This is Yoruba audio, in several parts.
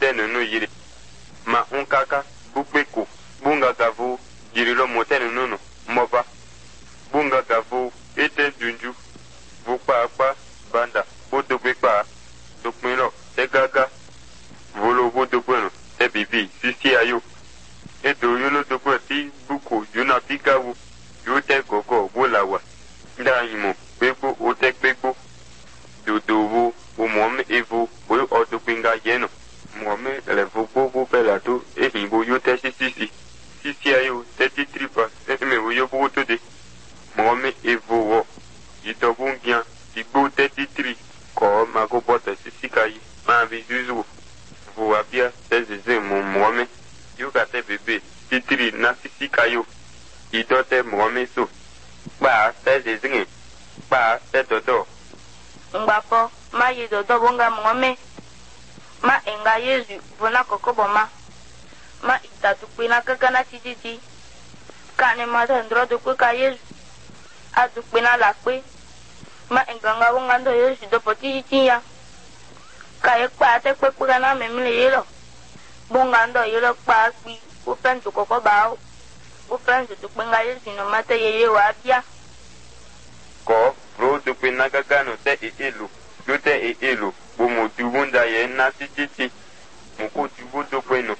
motenu no yiri ma unkaka bukbeko bunga gavo jirilo motenu no moba bunga gavo ete dunju vukpa akpa banda bodogbepa dokmelo te gaga volo bodogbeno te bibi sisi ayo edo yolo dogbe ti buko yona bigawo yo te gogo wolawa nda yimo gbegbo o te gbegbo dodowo o mome evo o odogbenga yeno mome levo gbogbo pelato ehimbo yo te sisi ayo 33 eme wo yo bo to de mome evo wo idobungian igbo 33 ko mago bota sisi kai ma bi juzu vo abia tezeze mo mome yo ka te bebe titiri na sisi kayo idote mome so ba tezeze ba te dodo ngbapo ma yi dodo bonga mome ma enga yezu bona kokobo ma itatu pina kakana tititi kane ma ndro do ka yezu atu pina la pe ma enganga bonga ndo yezu do potiti ya ka e pa te pe pe na me mle yelo bonga ndo yelo pa pi o pento koko ba o pento to penga yezu no mate yeye wa bia ko bro to pina kakano te elu yo te elu bo mo tu bunda ye na tititi mo ko tu bo do peno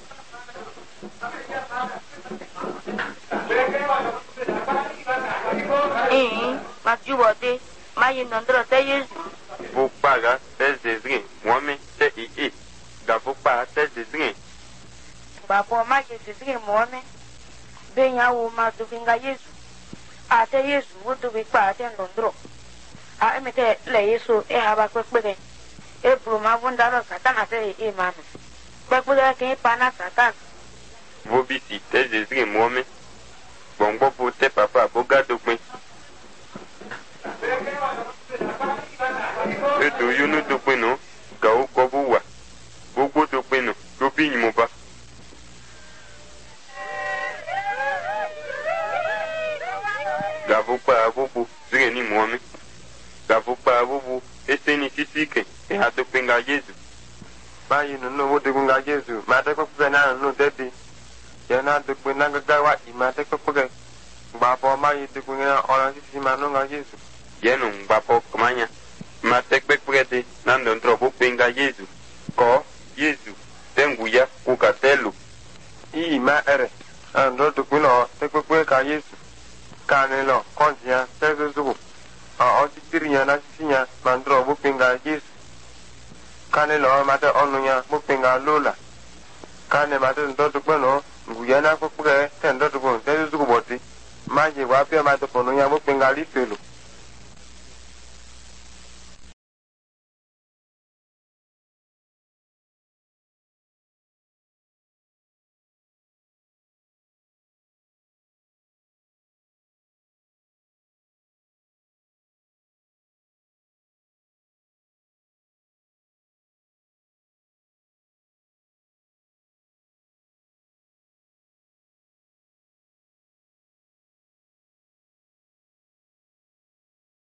ma jubote ma yi ndro te yezu vo paga te zezrin mome te ga vo pa te zezrin bapo ma je zezrin mome be nya wo ma do finga yezu a te yezu wo do be pa te ndro a emete le yesu e ha ba kwekpere e pro ma vunda ro satan te ma no kwekpere ke pa na satan vo bisi te zezrin mome bongo po te papa boga do pin edo yunu do pin no ga o ko bo wa gbogbo do pin no do bi yin mo ba ga vo pa bobo zire ni mo mi ga vo pa bobo ese ni sisike e ha do pin ga Jesu ba yinu no wo de gunga Jesu ma te ko pe na no dedi yana de pin na ga wa ima te ko pe ba po ma yi de gunga ora sisi ma no ga Jesu yenu ngbapo kamanya ma te kpekpekete na ndo ntro bo pinga Jesu ko Jesu tenguya ku katelu i ma ere ando to kuno te kpekpe ka Jesu ka ne lo konjia te zuzu o ti tirinya na sinya ma ndo bo pinga Jesu ka ne lo ma te onunya bo pinga lola ka ne ma te ndo to kuno nguya na kpekpe te ndo to kuno te zuzu boti ma je wa pe ma te onunya bo pinga lifelo